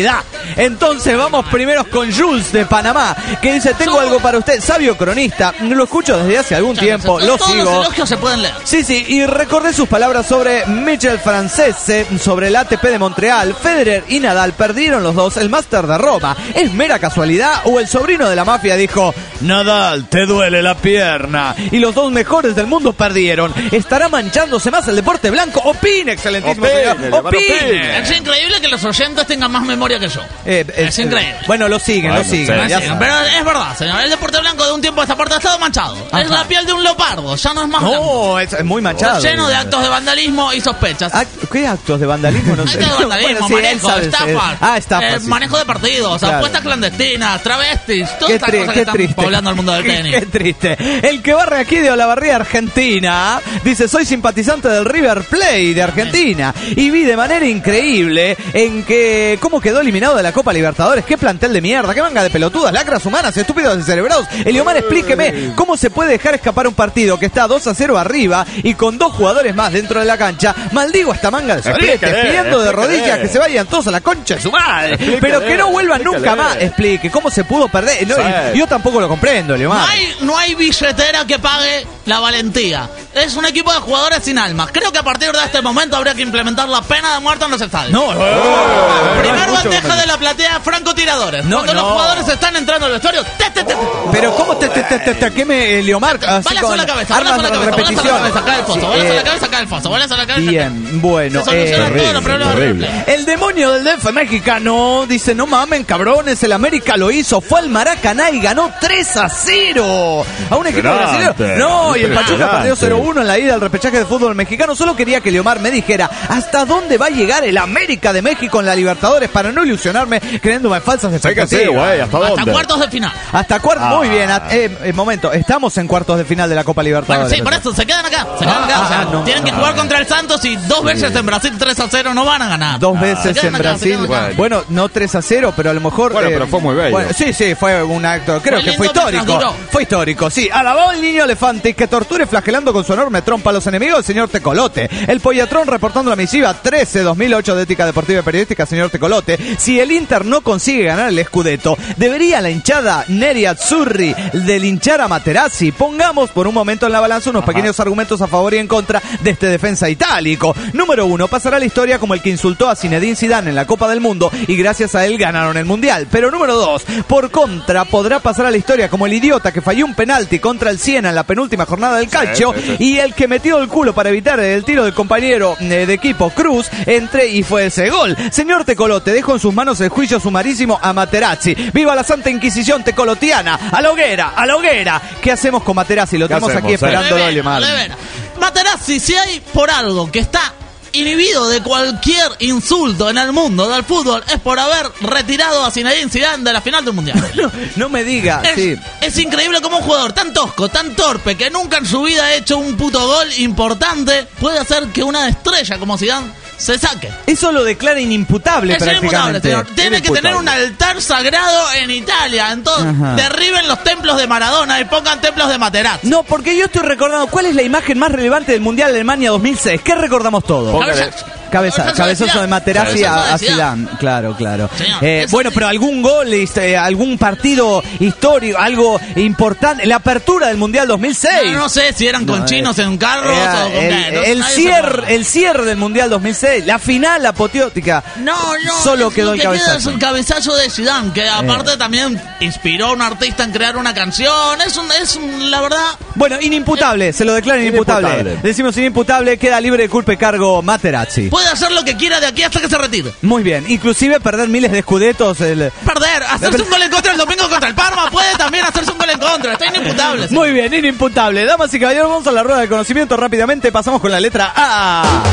Entonces vamos primero con Jules de Panamá, que dice, tengo algo para usted, sabio cronista, lo escucho desde hace algún tiempo, lo Todos sigo. los elogios se pueden leer. Sí, sí, y recordé sus palabras sobre Michel Francese, sobre el A T P de Montreal. Federer y Nadal perdieron los dos el Master de Roma. ¿Es mera casualidad o el sobrino de la mafia dijo, Nadal, te duele la pierna? Y los dos mejores del mundo perdieron. ¿Estará manchándose más el deporte blanco? Opine, excelentísimo Opine, señor. Opine. Es increíble que los oyentes tengan más memoria que yo. Eh, eh, es increíble. Bueno, lo siguen, Bueno, lo siguen. sí. ya Sí, saben. pero es verdad, señor. El deporte blanco de un tiempo a esta parte ha estado manchado. Ajá. Es la piel de un leopardo, ya no es más blanco. No, es, es muy manchado. Lleno de actos de vandalismo y sospechas. Act- ¿Qué actos de vandalismo? No sé. Actos de vandalismo, Bueno, sí, él manejo, sabe, estafas, eh, ah, estafas, eh, sí. manejo de partidos, Claro. apuestas clandestinas, travestis, todas Qué, estas tri- cosas que qué están triste. poblando el mundo del Qué- tenis. Qué triste. El que barre aquí de Olavarría, Argentina, dice, soy simpatizante del River Plate de Argentina y vi de manera increíble en que cómo quedó eliminado de la Copa Libertadores. Qué plantel de mierda, qué manga de pelotudas, lacras humanas, estúpidos descerebrados. Eliomar, explíqueme cómo se puede dejar escapar un partido que está dos a cero arriba y con dos jugadores más dentro de la cancha. Maldigo a esta manga de soletes, Explíquele, pidiendo de explíquele. rodillas que se vayan todos a la concha de su madre. Explíquele, Pero que no vuelvan explíquele. nunca más. Explique cómo se pudo perder. No, Sí. y- yo tampoco lo comprendo, Eliomar. No hay, no hay billetera que pague la valentía. Es un equipo de jugadores sin alma. Creo que a partir de este momento habría que implementar la pena de muerte en los estadios. No, no, no, Primer no, bandeja mucho- de la platea, francotiradores. No, Cuando no. los jugadores están entrando al vestuario, te, te, te, te. Pero cómo te, te, te, te, te queme Eliomar así Balazo con a la cabeza, balazo a armas la de cabeza, balazo a la repetición. cabeza, acá el foso, Sí, balazo a la eh, cabeza, acá el foso, balazo a la cabeza. Bien, bueno. Se solucionan eh, todos los problemas del horrible. replay. El demonio del D F mexicano dice, no mamen cabrones, el América lo hizo, fue al Maracaná y ganó tres a cero a un equipo Impresionante. brasileño. No, y el Pachuca Impresionante. perdió cero uno en la ida al repechaje de fútbol mexicano. Solo quería que Leomar me dijera hasta dónde va a llegar el América de México en la Libertadores para no ilusionarme creyéndome falsas Hay que expectativas. hacer, güey, ¿hasta Hasta dónde? cuartos de final. Hasta cuartos, Ah. muy bien. a- Eh, eh, momento, estamos en cuartos de final de la Copa Bueno, Libertadores. sí, por eso, se quedan acá, se quedan Ah, acá. O sea, ah, no. tienen que jugar contra el Santos y dos veces en Brasil tres a cero no van a ganar. Dos Se veces quedan en acá, se Brasil. quedan acá. Bueno. Bueno, no tres a cero, pero a lo mejor. Bueno, pero fue muy bello. bueno, sí, sí, fue un acto. Creo Fue que fue lindo mientras histórico. duró. Fue histórico, sí. Alabó el niño elefante que torture flagelando con su enorme trompa a los enemigos del señor Tecolote. El Pollatrón reportando la misiva trece dos mil ocho de Ética Deportiva y Periodística, señor Tecolote. Si el Inter no consigue ganar el Scudetto, ¿debería la hinchada Neri Azzurri del hinchar a Materazzi? Pongamos por un momento en la balanza unos pequeños argumentos a favor y en contra de este defensa itálico. Número uno, pasará a la historia como el que insultó a Zinedine Zidane en la Copa del Mundo y gracias a él ganaron el Mundial. Pero número dos, por contra, podrá pasar a la historia como el idiota que falló un penalti contra el Siena en la penúltima jornada del calcio sí, sí. y el que metió el culo para evitar el tiro del compañero eh, de equipo Cruz entre y fue ese gol. Señor Tecolote, dejo en sus manos el juicio sumarísimo a Materazzi. ¡Viva la Santa Inquisición tecolotiana! ¡A la hoguera! ¡A la hoguera! ¿Qué hacemos con Materazzi? Lo ¿Qué tenemos hacemos, aquí eh? esperándolo, Olivera, Eliomar. Olivera. Materazzi, si hay por algo que está inhibido de cualquier insulto en el mundo del fútbol, es por haber retirado a Zinedine Zidane de la final del Mundial. No, no me diga, Es, sí. es increíble como un jugador tan tosco, tan torpe, que nunca en su vida ha hecho un puto gol importante, puede hacer que una estrella como Zidane se saque. Eso lo declara inimputable Es inimputable, prácticamente. señor. Tiene que tener un Inimputable. altar sagrado en Italia. Entonces, Ajá. derriben los templos de Maradona y pongan templos de Materazzi. No, porque yo estoy recordando cuál es la imagen más relevante del Mundial de Alemania dos mil seis. ¿Qué recordamos todos? Póngale. Cabezazo. Cabeza, cabezazo de Materazzi Cabezazo a, de a Zidane. Zidane, claro, claro. Señor, Eh, eso bueno, sí. pero algún gol, este, algún partido histórico, algo importante, la apertura del Mundial dos mil seis. No, no sé si eran con No, chinos eh, en carros Era o con el, qué. No, el nadie se cierre, acuerda. el cierre del Mundial dos mil seis, la final apoteótica. No, no, Solo es- quedó lo el que queda es cabezazo. el cabezazo de Zidane, que aparte también inspiró a un artista en crear una canción. Es un, es un, la verdad, Bueno, inimputable, se lo declara inimputable. Inimputable. Decimos inimputable, queda libre de culpa y cargo Materazzi. puede hacer lo que quiera de aquí hasta que se retire. Muy bien, inclusive perder miles de escudetos. El... Perder, hacerse un gol en contra el domingo contra el Parma, puede también hacerse un gol en contra. Está inimputable. señor. Muy bien, inimputable. Damas y caballeros, vamos a la rueda de conocimiento rápidamente. Pasamos con la letra A.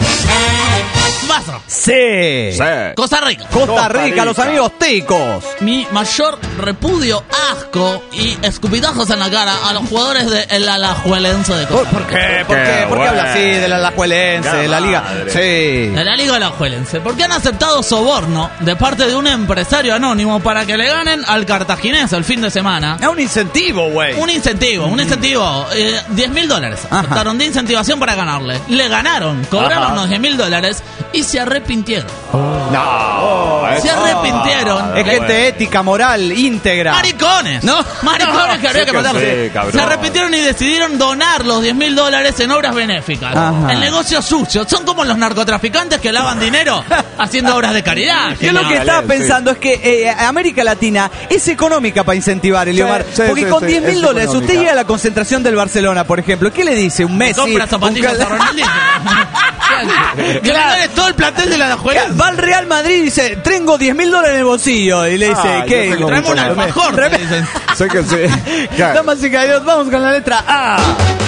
Vaso. C. Sí. Costa Rica. Costa Costa Rica, Rica. los amigos ticos. Mi mayor repudio, asco asco y escupitazos en la cara a los jugadores del Alajuelense de Costa Rica. ¿Por qué? ¿Por qué? ¿Por qué habla así del Alajuelense, de la liga? Sí. De la Liga Alajuelense. Porque han aceptado soborno de parte de un empresario anónimo para que le ganen al Cartaginés el fin de semana. Es un incentivo, güey. Un incentivo, un incentivo. Eh, diez mil dólares. Aceptaron de incentivación para ganarle. Le ganaron, cobraron Ajá. los diez mil dólares y se arrepintieron. Oh. No. Se arrepintieron. Es gente bueno. ética, moral, íntegra. Maricones. ¿No? Maricones que habría sí que matarse. Sí, se arrepintieron y decidieron donar los diez mil dólares en obras benéficas. Ajá. El negocio sucio. Son como los narcotraficantes que lavan dinero haciendo obras de caridad. Yo lo que estaba pensando sí. es que eh, América Latina es económica para incentivar, Eliomar. Sí, sí, porque sí, con diez mil dólares usted llega a la concentración del Barcelona, por ejemplo. ¿Qué le dice? Un Messi. Compra zapatillas un... a Ronaldinho. Claro. Todo el plantel de la juega. Va al Real Madrid y dice, tengo diez mil dólares en el bolsillo. Y le dice, ah, ¿qué? Traemos un alfajor. Sé que sí. Damas y caballeros, vamos con la letra A.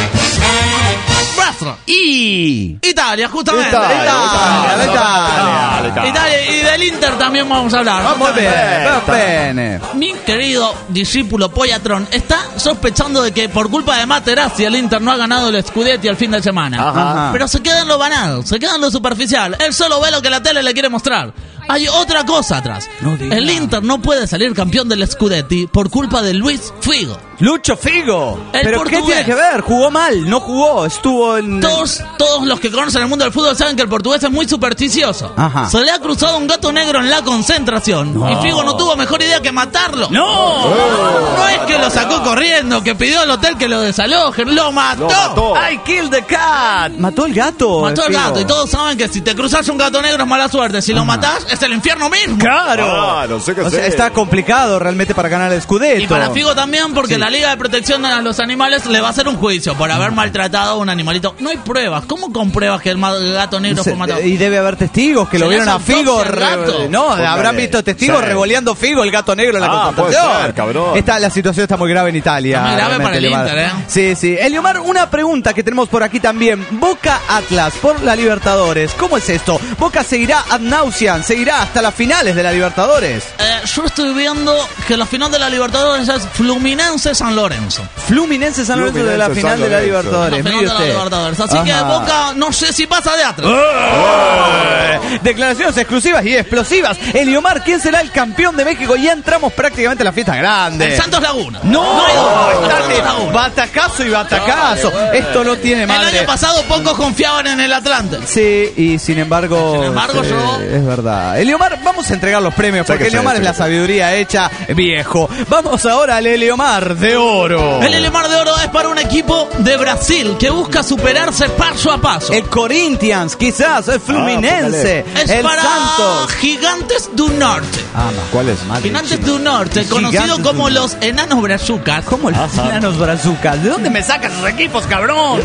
Y Italia, justamente. Italia, Italia, Italia, Italia. Italia. Y del Inter también vamos a hablar. Vamos bien. Mi querido discípulo Poyatrón está sospechando de que por culpa de Materazzi el Inter no ha ganado el Scudetti el fin de semana. Ajá. Pero se queda en lo banal, se queda en lo superficial. Él solo ve lo que la tele le quiere mostrar. Hay otra cosa atrás. No el Inter no puede salir campeón del Scudetti por culpa de Luis Figo. Lucho Figo. El ¿Pero portugués. qué tiene que ver? Jugó mal, no jugó, estuvo en... Todos, todos los que conocen el mundo del fútbol saben que el portugués es muy supersticioso. Ajá. Se le ha cruzado un gato negro en la concentración. No. Y Figo no tuvo mejor idea que matarlo. ¡No! Oh. No es que lo sacó corriendo, que pidió al hotel que lo desalojen. ¡Lo mató! Lo mató. ¡I killed the cat! ¿Mató el gato? Mató el Figo. gato. Y todos saben que si te cruzas un gato negro es mala suerte. Si Ajá. lo matás, es el infierno mismo. ¡Claro! Claro, sé que o sé. sea, está complicado realmente para ganar el Scudetto. Y para Figo también, porque sí. la Liga de Protección a los Animales le va a hacer un juicio por haber maltratado a un animalito. No hay pruebas. ¿Cómo compruebas que el gato negro fue matado? Y debe haber testigos que lo vieron a Figo. Re... No, Póngale. habrán visto testigos sí. revoleando Figo, el gato negro en la ah, concentración. Ser, cabrón. Esta, la situación está muy grave en Italia. Está muy grave para el Eliomar. Inter, ¿eh? Sí, sí. Eliomar, una pregunta que tenemos por aquí también. Boca Atlas por la Libertadores. ¿Cómo es esto? Boca seguirá ad nauseam, seguirá hasta las finales de la Libertadores. Eh, yo estoy viendo que la final de la Libertadores es Fluminense San Lorenzo. Fluminense San Lorenzo de la final de la Libertadores. La final de la Libertadores. Así Ajá. que Boca no sé si pasa de atrás. Oh. Declaraciones exclusivas y explosivas. Eliomar, ¿quién será el campeón de México? Ya entramos prácticamente a la fiesta grande. El Santos Laguna. No, no hay duda. Batacazo y batacazo. No, Esto no tiene madre. El año pasado pocos confiaban en el Atlante. Sí, y sin embargo. Sin embargo, sí, yo. Es verdad. Eliomar, vamos a entregar los premios porque Eliomar es la sabiduría hecha viejo. Vamos ahora al Eliomar de Oro. El Eliomar de Oro es para un equipo de Brasil que busca superarse paso a paso. El Corinthians, quizás, el Fluminense, ah, es el para Santos. Gigantes do Norte. Ah, ¿cuál es? Gigantes do Norte, conocido como los enanos brazucas. ¿Cómo los Ajá. enanos brazucas? ¿De dónde me sacas esos equipos, cabrón?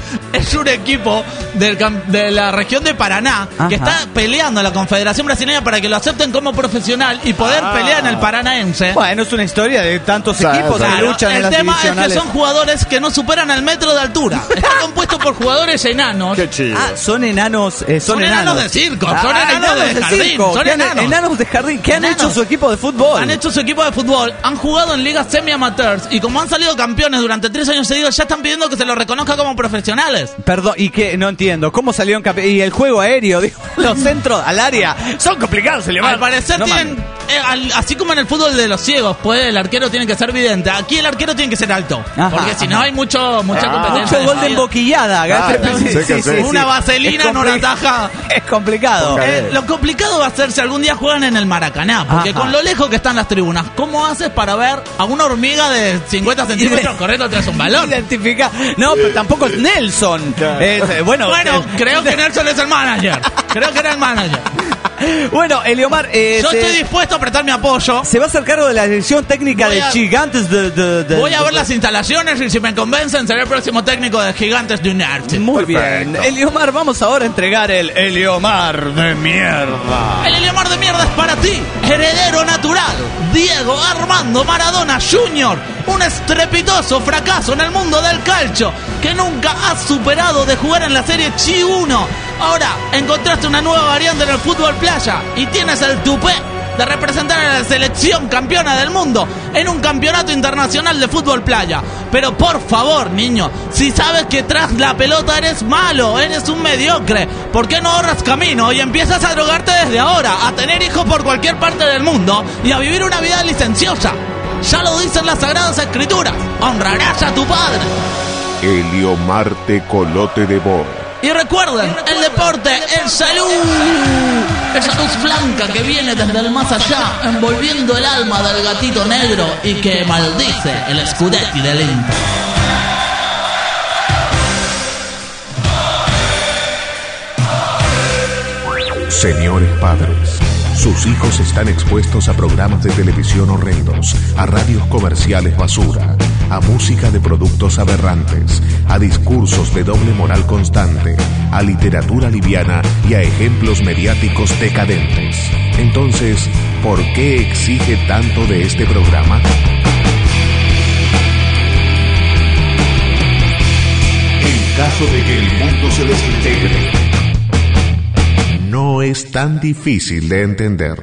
Es un equipo del, de la región de Paraná Ajá. que está peleando a la Confederación Brasileña para que lo acepten como profesional y poder ah. pelear en el paranaense. Bueno, es una historia de tantos claro, equipos claro. que luchan el en las divisionales. El tema es que son jugadores que no superan el metro de altura. Está compuesto por jugadores enanos. Qué chido. Ah, son enanos. Eh, son, son enanos. enanos de circo. Ah, son enanos, enanos de, de jardín. Circo. Son enanos. enanos de jardín. ¿Qué enanos. han hecho su equipo de fútbol? Han hecho su equipo de fútbol. Han jugado en ligas semi-amateurs. Y como han salido campeones durante tres años seguidos, ya están pidiendo que se los reconozca como profesionales. Perdón, ¿y qué? No entiendo. ¿Cómo salieron campeones? Y el juego aéreo, digo, los centros al área. Son complicados, se le va. Al parecer no tienen... Eh, al, así como en el fútbol de los ciegos, pues el arquero tiene que ser vidente. Aquí el arquero tiene que ser alto. Ajá, porque si no hay mucho mucha ah, competencia. Mucho gol de emboquillada. Ah, sí, sí, sí, sí, una vaselina no la ataja. Es complicado. Eh, lo complicado va a ser si algún día juegan en el Maracaná. Porque Ajá. con lo lejos que están las tribunas, ¿cómo haces para ver a una hormiga de cincuenta centímetros corriendo tras un balón? Identifica. No, pero tampoco es Nelson. Es, bueno, bueno eh, creo que Nelson es el manager. Creo que era el manager. Bueno, Eliomar, eh, yo se, estoy dispuesto a prestar mi apoyo. Se va a hacer cargo de la dirección técnica de Gigantes de, de, de Voy a de, ver de, las instalaciones y si me convencen seré el próximo técnico de Gigantes de Norte. Muy Perfecto. bien. Eliomar, vamos ahora a entregar el Eliomar de mierda. El Eliomar de mierda es para ti, heredero natural, Diego Armando Maradona junior Un estrepitoso fracaso en el mundo del calcio que nunca has superado de jugar en la Serie C uno. Ahora encontraste una nueva variante en el fútbol playa y tienes el tupé de representar a la selección campeona del mundo en un campeonato internacional de fútbol playa. Pero por favor, niño, si sabes que tras la pelota eres malo, eres un mediocre, ¿por qué no ahorras camino y empiezas a drogarte desde ahora, a tener hijos por cualquier parte del mundo y a vivir una vida licenciosa? Ya lo dicen las Sagradas Escrituras, honrarás a tu padre. Helio Marte Colote de Bo. Y recuerden, el deporte, el salud, esa luz blanca que viene desde el más allá, envolviendo el alma del gatito negro y que maldice el Scudetti del Inter. Señores padres, sus hijos están expuestos a programas de televisión horrendos, a radios comerciales basura, a música de productos aberrantes, a discursos de doble moral constante, a literatura liviana y a ejemplos mediáticos decadentes. Entonces, ¿por qué exige tanto de este programa? En caso de que el mundo se desintegre, no es tan difícil de entender.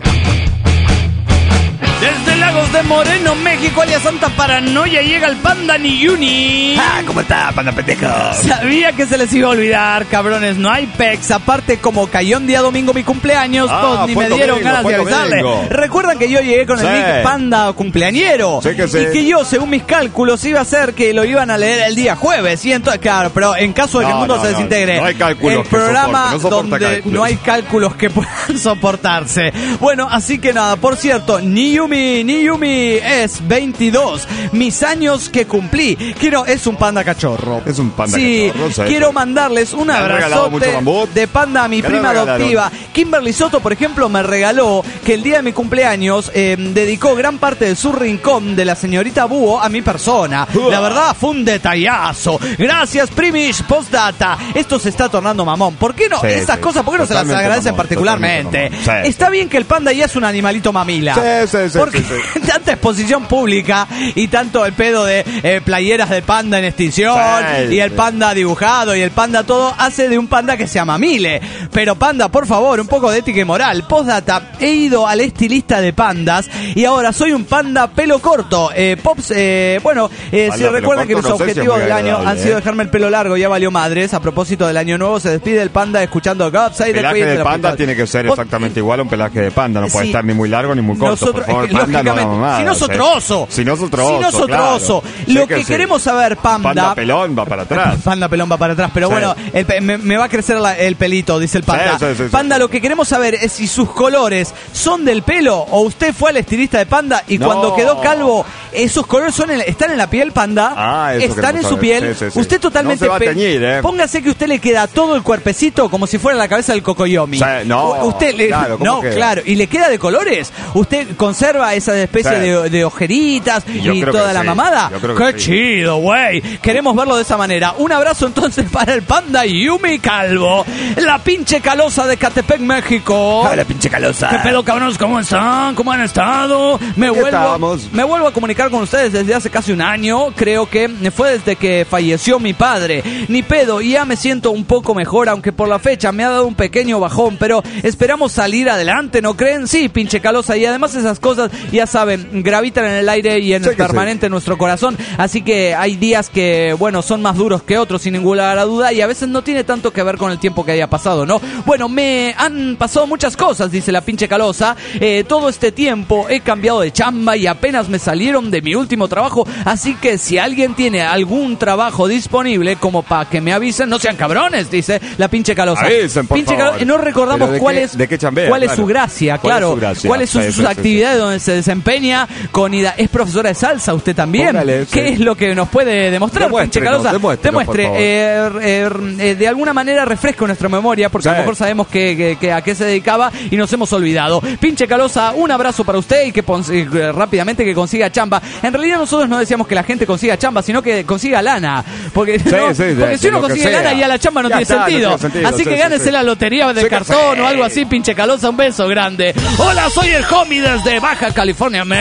Desde Lagos de Moreno, México, alias Santa Paranoia, llega el Panda Niyuni. Ah, ¿cómo está, panda pendejo? Sabía que se les iba a olvidar, cabrones. No hay pex. Aparte, como cayó un día domingo mi cumpleaños, Ah, todos ni fue me domingo, dieron ganas fue de avisarle. domingo. Recuerdan que yo llegué con Sí. el nick Panda cumpleañero. Sí que sí. Y que yo, según mis cálculos, iba a ser que lo iban a leer el día jueves. Y entonces, claro, pero en caso de que No, el mundo no, se no, desintegre, no hay cálculos el que programa soporte, no soporta donde cálculos. no hay cálculos que puedan soportarse. Bueno, así que nada, por cierto, Niyumi, Niyumi es veintidós. Mis años que cumplí. Quiero, es un panda cachorro. Es un panda sí, cachorro, sí, quiero sí. mandarles un ¿Te han regalado mucho abrazote bambú? de panda a mi ¿Qué le prima regalaron? adoptiva. Kimberly Soto, por ejemplo, me regaló que el día de mi cumpleaños eh, dedicó gran parte de su rincón de la señorita Búho a mi persona. La verdad, fue un detallazo. Gracias, Primish. Postdata. Esto se está tornando mamón. ¿Por qué no? Sí, Esas sí. cosas, ¿por qué no se las Totalmente agradecen mamón, particularmente? totalmente mamón. Sí, Está sí. bien que el panda ya es un animalito mamila. Sí, sí, sí, Porque sí, sí. tanta exposición pública y tanto el pedo de eh, playeras de panda en extinción Sí, y el sí. panda dibujado y el panda todo hace de un panda que se mamile. Pero panda, por favor, un poco de ética y moral. Postdata, he ido al estilista de pandas y ahora soy un panda pelo corto. Eh, Pops, eh, bueno, eh, Panda si pelo recuerdan que corto, mis no sé si es objetivos muy del año agradable, han sido ¿eh? dejarme el pelo largo, ya valió madres. A propósito del año nuevo, se despide el panda escuchando God Save El the pelaje Queen de la panda puta- tiene que ser Vos- exactamente igual a un pelaje de panda. No puede Sí. estar ni muy largo ni muy corto. Nosotros, por favor, es que, panda no lógicamente, mamadas, si no es otro ¿eh? oso. Si no es otro Si oso, no es otro claro. oso. Sé Lo que que sí. queremos saber, panda. Panda pelón va para atrás. Panda pelón va para atrás, pero Sí. bueno, el pe- me, me va a crecer la- el pelito, dice el panda. Sí, sí, sí, sí. Panda, lo que queremos saber es si sus colores son del pelo o usted fue al estilista de panda y No. cuando quedó calvo, esos colores son en- están en la piel, panda. Ah, eso están en queremos su saber. piel. Sí, sí, sí. Usted totalmente No se va a pe- teñir, ¿eh? Póngase que usted le queda todo el cuerpecito como si fuera la cabeza del cocoyomi. Sí, no, U- usted le, claro, ¿cómo no, queda? claro, y le queda de colores. Usted conserva esa especie Sí. de, de ojeritas Yo y creo toda que la sí. mamada. Yo creo que Qué sí. chido, güey. Queremos verlo de esa manera. Un abrazo entonces para el panda Yumi Calvo, la pinche calosa de Catepec, México. Hola, pinche calosa. ¿Qué pedo, cabrones? ¿Cómo están? ¿Cómo han estado? Me Aquí vuelvo, estamos. me vuelvo a comunicar con ustedes desde hace casi un año. Creo que fue desde que falleció mi padre. Ni pedo, y ya me siento un poco mejor, aunque por la fecha me ha dado un pequeño bajón, pero esperamos salir adelante, ¿no creen? Sí, pinche calosa. Y además esas cosas, ya saben, gravitan en el aire y en Sí el que permanente en nuestro corazón. Así que hay días que, bueno, son más duros que otros, sin ninguna duda, y a veces no tiene tanto que ver con el tiempo que haya pasado, ¿no? Bueno, me han pasado muchas cosas, dice la pinche calosa. Eh, todo este tiempo he cambiado de chamba y apenas me salieron de mi último trabajo, así que si alguien tiene algún trabajo disponible como para que me avisen, no sean cabrones, dice la pinche calosa. Avisen, por Pinche favor. calo- no recordamos Pero ¿de cuál qué- es de qué chambea? cuál es Claro. su gracia, ¿Cuál es claro. su gracia? ¿Cuáles son Sí, sus sí, sí, actividades donde se desempeña con ida? Es profesora de salsa usted también. Póngale, ¿Qué sí. es lo que nos puede demostrar, pinche Demuéstrenos, calosa? demuéstrenos, Demuestre. por favor. eh, eh, eh, de alguna manera refresca nuestra memoria, porque Sí. a lo mejor sabemos que, que- que a qué se dedicaba y nos hemos olvidado. Pinche calosa, un abrazo para usted y que pon- eh, rápidamente que consiga chamba. En realidad nosotros no decíamos que la gente consiga chamba, sino que consiga lana. Porque, Sí, ¿no? sí, de- porque si de uno lo que consigue sea. lana ya la chamba no Ya tiene está, no sentido. tiene sentido, Así sí, que sí, gánese sí. la lotería de Sí que cartón sí. o algo así, pinche calosa. Un beso grande. Hola, soy el homie desde Baja California,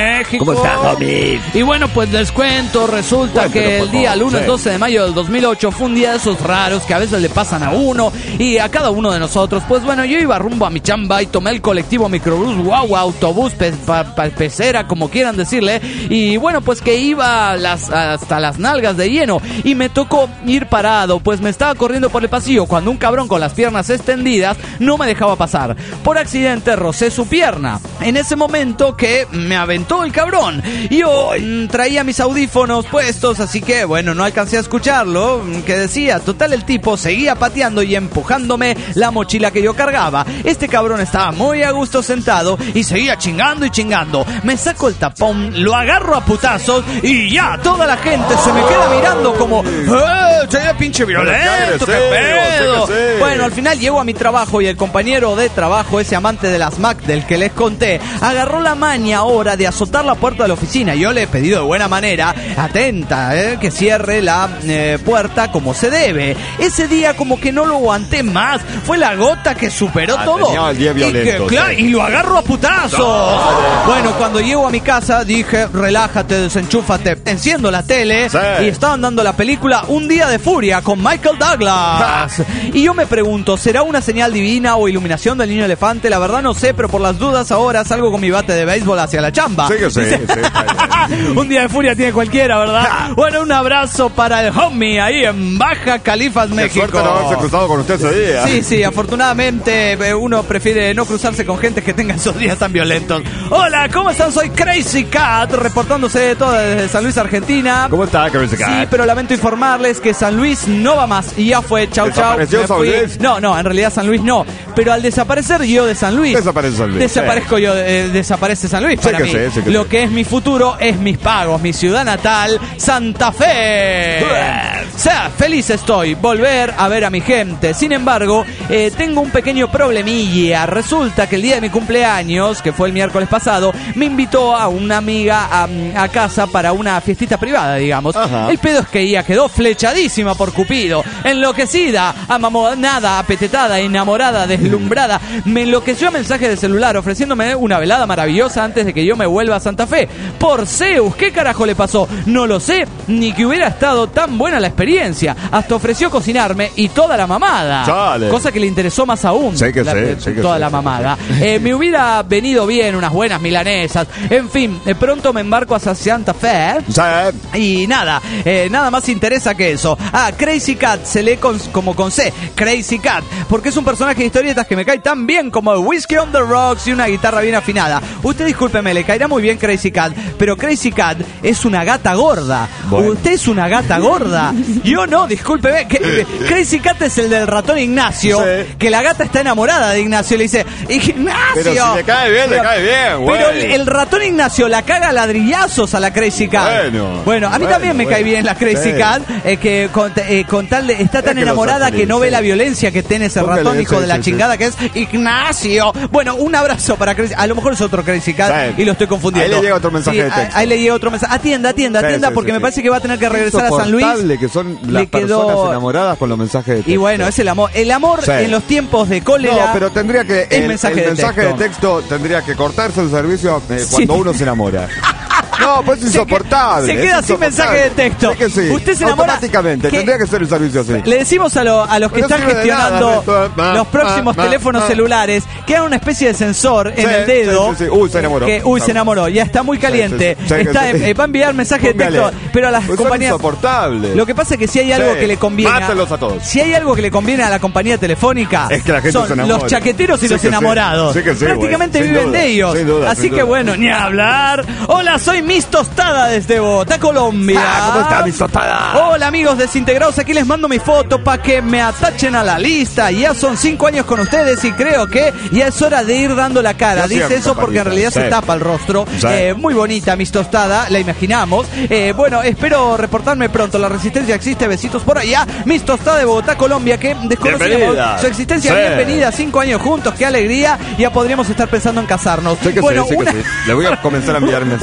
México. ¿Cómo estás, homie? Y bueno, pues les cuento, resulta Cuéntelo, que el por día favor, lunes sí. doce de mayo del dos mil ocho fue un día de esos raros que a veces le pasan a uno y a cada uno de nosotros. Pues bueno, yo iba rumbo a mi chamba y tomé el colectivo microbús, guagua, autobús, pe, pa, pa, pecera, como quieran decirle. Y bueno, pues que iba las, hasta las nalgas de lleno y me tocó ir parado, pues me estaba corriendo por el pasillo cuando un cabrón con las piernas extendidas no me dejaba pasar. Por accidente rocé su pierna. En ese momento que me aventó el cabrón. Yo mm, traía mis audífonos puestos, así que bueno, no alcancé a escucharlo. Que decía, total, el tipo seguía pateando y empujándome la mochila que yo cargaba. Este cabrón estaba muy a gusto sentado y seguía chingando y chingando. Me saco el tapón, lo agarro a putazos y ya toda la gente se me queda mirando como ¡eh! ¡Che, pinche violento! ¡Qué pedo! Bueno, al final llego a mi trabajo y el compañero de trabajo, ese amante de las Mac del que les conté, agarró la maña ahora de azotar la puerta de la oficina. Yo le he pedido de buena manera, atenta, eh, que cierre la eh, puerta como se debe. Ese día como que no lo aguanté más. Fue la gota que superó Ah, todo. tenía el día violento, y, que, claro, sí. y lo agarro a putazos. Dale. Bueno, cuando llego a mi casa dije, relájate, desenchúfate. Enciendo la tele Sí. y estaban dando la película Un Día de Furia con Michael Douglas. Y yo me pregunto, ¿será una señal divina o iluminación del niño elefante? La verdad no sé, pero por las dudas ahora salgo con mi bate de béisbol hacia la chamba. Sí que sí, Dice, sí. Un día de furia tiene cualquiera, ¿verdad? Bueno, un abrazo para el homie ahí en Baja Califas, Qué México. suerte no haberse cruzado con usted ese día. Sí, sí, afortunadamente eh, uno prefiere no cruzarse con gente que tenga esos días tan violentos. Hola, ¿cómo están? Soy Crazy Cat, reportándose de todo desde San Luis, Argentina. ¿Cómo está, Crazy Cat? Sí, pero lamento informarles que San Luis no va más y ya fue, chau chau. ¿Desapareció me San fui. Luis? No, no, en realidad San Luis no. Pero al desaparecer yo de San Luis, Desaparece San Luis. desaparezco yo, eh, desaparece San Luis Sí para que mí. sí, sí que Lo sí. que es mi futuro es mis pagos, mi ciudad natal, Santa Fe. O sea, feliz estoy, volver a ver a mi gente. Sin embargo, eh, tengo un pequeño problemilla. Resulta que el día de mi cumpleaños, que fue el miércoles pasado, me invitó a una amiga a, a casa para una fiestita privada, digamos. Ajá. El pedo es que ella quedó flechadísima por Cupido, enloquecida, amamonada, apetetada, enamorada, deslumbrada. Me enloqueció a mensaje de celular ofreciéndome una velada maravillosa antes de que yo me vuelva a Santa Fe. Por Zeus, ¿qué carajo le pasó? No lo sé, ni que hubiera estado tan buena la experiencia. Hasta ofreció cocinarme y toda la mamada. Chale. Cosa que le interesó más aún. Sí que la- sí, eh, sí que toda sí, la sí. mamada. Eh, me hubiera venido bien unas buenas milanesas. En fin, de pronto me embarco hacia Santa Fe. Sí. Y nada, eh, nada más interesa que eso. Ah, Crazy Cat se lee con- como con C, Crazy Cat, porque es un personaje de historietas que me cae tan bien como el Whiskey on the Rocks y una guitarra bien afinada. Usted discúlpeme, le caerá muy bien Crazy Cat, pero Crazy Cat es una gata gorda. Bueno. Usted es una gata gorda. Yo no, discúlpeme. Que, eh, Crazy Cat es el del ratón Ignacio, Sí. que la gata está enamorada de Ignacio y le dice, Ignacio. Pero si le cae bien, le cae bien, güey. Pero el, el ratón Ignacio la caga a ladrillazos a la Crazy Cat. Bueno, Bueno, a mí bueno, también me bueno. cae bien la Crazy Sí. Cat, eh, que con, eh, con tal de, está tan que lo enamorada saca que no bien, ve sí. la violencia que tiene ese Póngale, ratón, hijo sí, de la sí, chingada, que es Ignacio. Bueno, un abrazo para Crazy. A lo mejor es otro Crazy Cat Sí. y lo estoy confundiendo. Ahí le llega otro mensaje Sí, de texto. Ahí le llega otro mensaje. Atienda, atienda, Sí, atienda, sí, porque sí, me sí. parece que va a tener que regresar a San Luis. Insoportable que son las Le quedó- personas enamoradas con los mensajes de texto. Y bueno, es el amor. El amor Sí. en los tiempos de cólera. No, pero tendría que. es El, mensaje el de mensaje texto. de texto tendría que cortarse el servicio eh, Sí. cuando uno se enamora. No, pues es Se que- insoportable. se queda es sin insoportable. mensaje de texto. Sí que sí. Usted se enamora- Automáticamente, que- tendría que ser el servicio así. Le decimos a, lo- a los que No están sirve de gestionando nada, Ernesto. Ah, los próximos ah, teléfonos ah. celulares que hagan una especie de sensor en Sí, el dedo. sí, sí, sí. Uy, se enamoró. Que, uy, se enamoró. Ya está muy caliente. Sí, sí, sí. Sí, Está, sí. eh, va a enviar mensaje de Póngale. texto. Pero a las Pues son compañías. insoportables. Lo que pasa es que si hay algo Sí. que le conviene. a- Mátenlos a todos. Si hay algo que le conviene a la compañía telefónica, Es que la gente son se enamora. los chaqueteros y Sí los que sí. enamorados. Sí que sí, Prácticamente güey. Sin viven duda, de ellos. sin duda, Así sin que duda. bueno, ni hablar. Hola, soy Miss Tostada desde Bogotá, Colombia. Ah, ¿cómo está, Miss Tostada? Hola, amigos desintegrados. Aquí les mando mi foto para que me atachen a la lista. Ya son cinco años con ustedes y creo que ya es hora de ir dando la cara. Yo Dice siempre, eso porque en Paquita. realidad se Sí. tapa el rostro. Sí. Eh, muy bonita, Miss Tostada, la imaginamos. Eh, bueno, espero reportarme pronto. La resistencia existe. Besitos por allá. Miss Tostada de Bogotá, Colombia, que desconocíamos Bienvenida. su existencia. Sí. Bienvenida, cinco años juntos. Qué alegría. Ya podríamos estar pensando en casarnos. Sí que bueno, sí, sí que una... sí. Le voy a comenzar a enviar mensajes Una de hora- texto.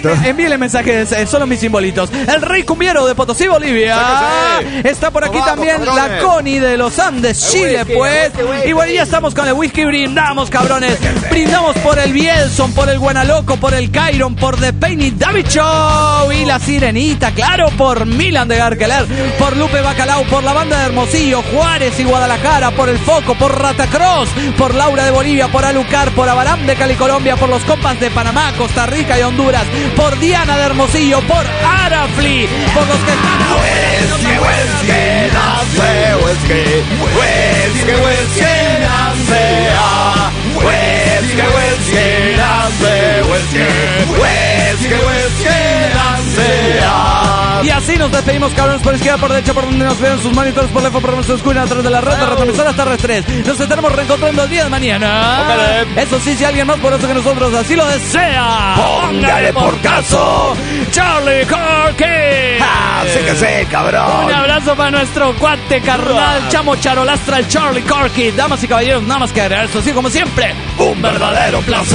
envíenle, envíenle mensajes, eh, solo mis simbolitos. El Rey Cumbiero de Potosí, Bolivia. Sáquese. Está por aquí Vamos, también cabrones. la Connie de los Andes, Chile, whisky, pues. el whisky, whisky. Y bueno, ya estamos con el whisky. Brindamos, cabrones. Brindamos por el Bielson, por el Guanaloco, por el Cairon, por The Penny David Show y la Sirenita, claro, por Milan de Garqueler, por Lupe Bacalao, por la banda de Hermosillo, Juárez y Guadalajara, por el Foco, por Ratacross, por Laura de Bolivia, por Alucar, por Abaram de Cali, Colombia, por los compas de Panamá, Costa Rica y Honduras, por Diana de Hermosillo, por Arafli, por los que están Whisky, whisky, nace, whisky, whisky, whisky, nace, ah. Whisky, whisky, nace, whisky, whisky, whisky, nace, ah. Y así nos despedimos, cabrones, por izquierda, por derecha, por donde nos vean sus monitores, por lejos, por donde se escuchan a través de la red de retransmisoras terrestres. Nos estaremos reencontrando el día de mañana. Póngale. Eso sí, si alguien más poderoso que nosotros así lo desea, Póngale por caso. Charlie Corky. Ah, sí que sí, cabrón. Un abrazo para nuestro cuate carnal, chamo charolastra, el Charlie Corky. Damas y caballeros, nada más que agregar eso, así como siempre, un verdadero placer.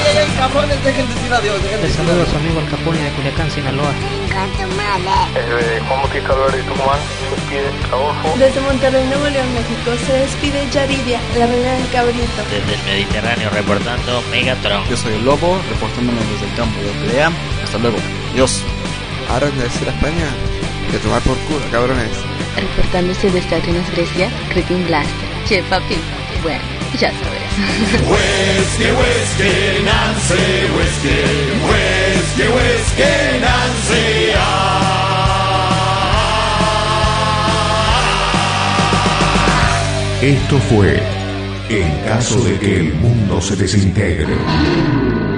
Les saludo a su amigo Al Capone de Culiacán, Sinaloa. Eh, Juan Bautista Álvarez de Tucumán, se despide Adolfo. Desde Monterrey, Nuevo León, México, se despide Yaridia, la reina del cabrito. Desde el Mediterráneo reportando Megatron. Yo soy el Lobo, reportándome desde el campo de pelea. Hasta luego. Adiós. Ahora es de decir a España que tomar por culo, cabrones. Reportándose desde Atenas, Grecia, Cretin Blaster. Che, papi, bueno, ya sabes. Whisky, whisky, Nancy, whisky, whisky, whisky, Nancy, ah. Esto fue En caso de que el mundo se desintegre.